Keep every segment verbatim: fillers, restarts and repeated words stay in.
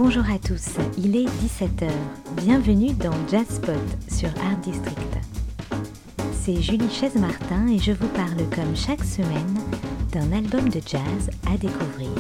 Bonjour à tous, il est dix-sept heures. Bienvenue dans Jazzpot sur Art District. C'est Julie Chaise-Martin et je vous parle comme chaque semaine d'un album de jazz à découvrir.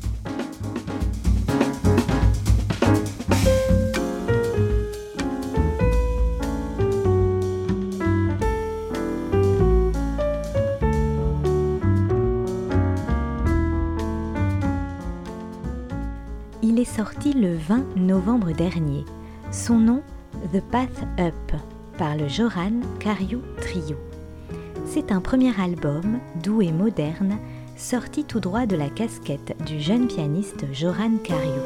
Il est sorti le vingt novembre dernier. Son nom, The Path Up, par le Joran Cariou Trio. C'est un premier album, doux et moderne, sorti tout droit de la casquette du jeune pianiste Joran Cariou.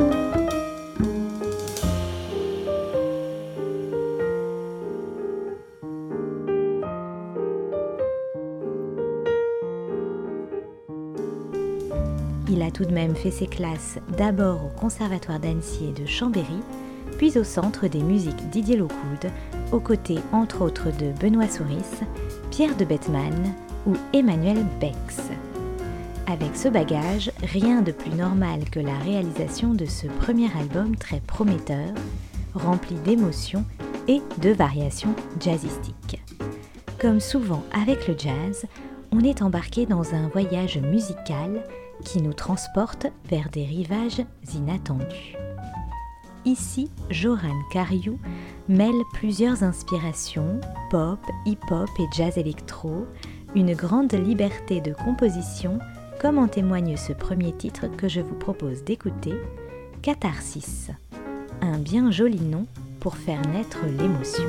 Il a tout de même fait ses classes d'abord au Conservatoire d'Annecy et de Chambéry, puis au Centre des musiques Didier Lockwood, aux côtés entre autres de Benoît Souris, Pierre de Bettman ou Emmanuel Bex. Avec ce bagage, rien de plus normal que la réalisation de ce premier album très prometteur, rempli d'émotions et de variations jazzistiques. Comme souvent avec le jazz, on est embarqué dans un voyage musical qui nous transporte vers des rivages inattendus. Ici, Joran Cariou mêle plusieurs inspirations, pop, hip-hop et jazz électro, une grande liberté de composition, comme en témoigne ce premier titre que je vous propose d'écouter, Catharsis. Un bien joli nom pour faire naître l'émotion.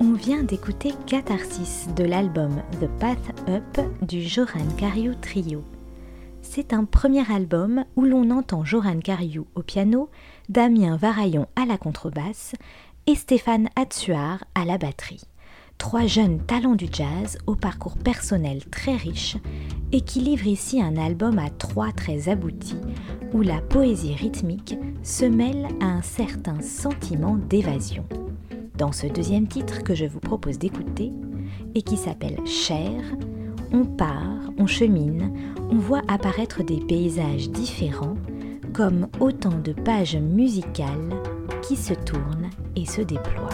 On vient d'écouter Catharsis de l'album The Path Up du Joran Cariou Trio. C'est un premier album où l'on entend Joran Cariou au piano, Damien Varaillon à la contrebasse et Stéphane Hatsuar à la batterie. Trois jeunes talents du jazz au parcours personnel très riche et qui livrent ici un album à trois très abouti où la poésie rythmique se mêle à un certain sentiment d'évasion. Dans ce deuxième titre que je vous propose d'écouter et qui s'appelle Cher, on part, on chemine, on voit apparaître des paysages différents comme autant de pages musicales qui se tournent et se déploient.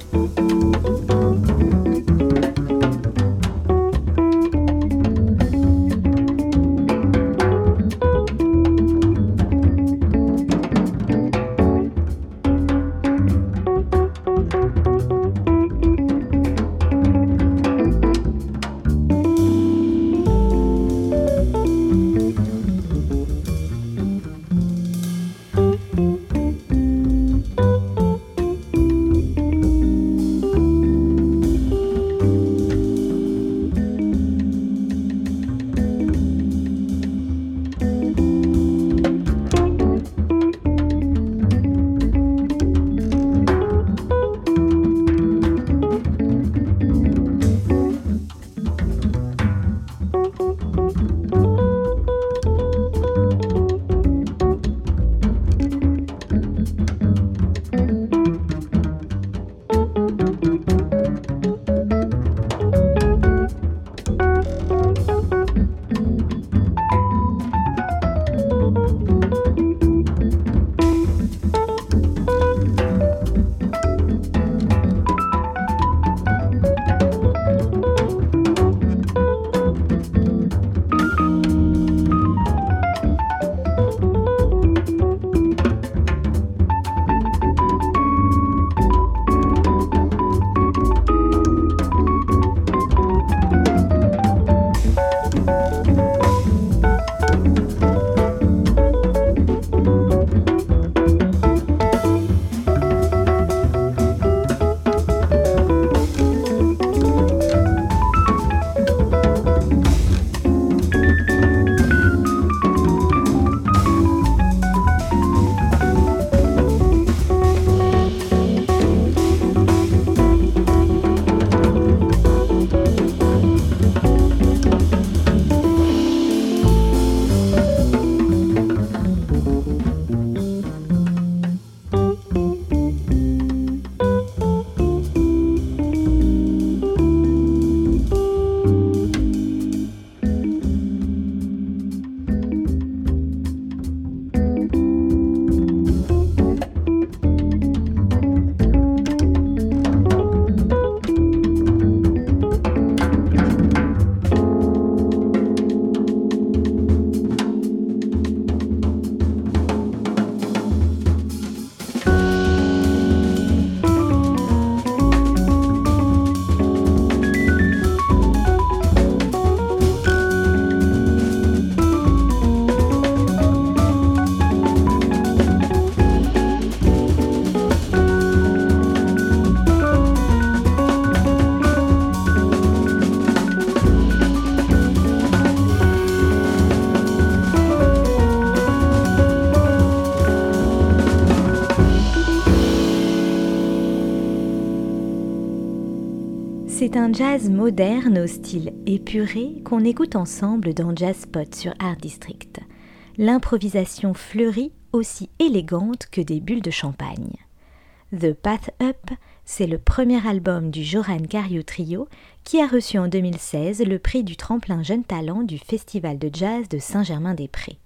C'est un jazz moderne au style épuré qu'on écoute ensemble dans Jazz Spot sur Art District. L'improvisation fleurie aussi élégante que des bulles de champagne. The Path Up, c'est le premier album du Joran Cariou Trio qui a reçu en deux mille seize le prix du tremplin Jeune Talent du Festival de Jazz de Saint-Germain-des-Prés.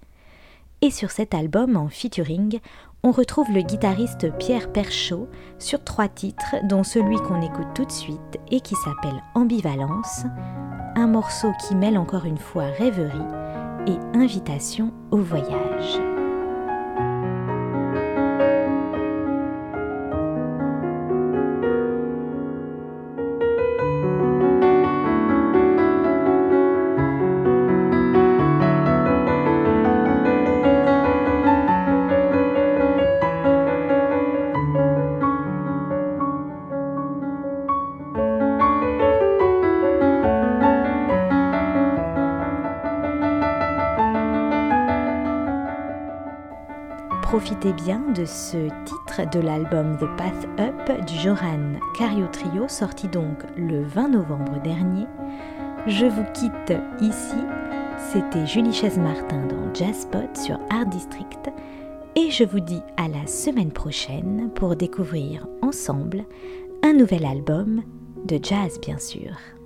Et sur cet album en featuring, on retrouve le guitariste Pierre Perchaud sur trois titres, dont celui qu'on écoute tout de suite et qui s'appelle Ambivalence, un morceau qui mêle encore une fois rêverie et invitation au voyage. profitez bien de ce titre de l'album The Path Up du Joran Cario Trio, sorti donc le vingt novembre dernier. Je vous quitte ici, c'était Julie Chaise-Martin dans Jazzpot sur Art District, et je vous dis à la semaine prochaine pour découvrir ensemble un nouvel album de jazz bien sûr.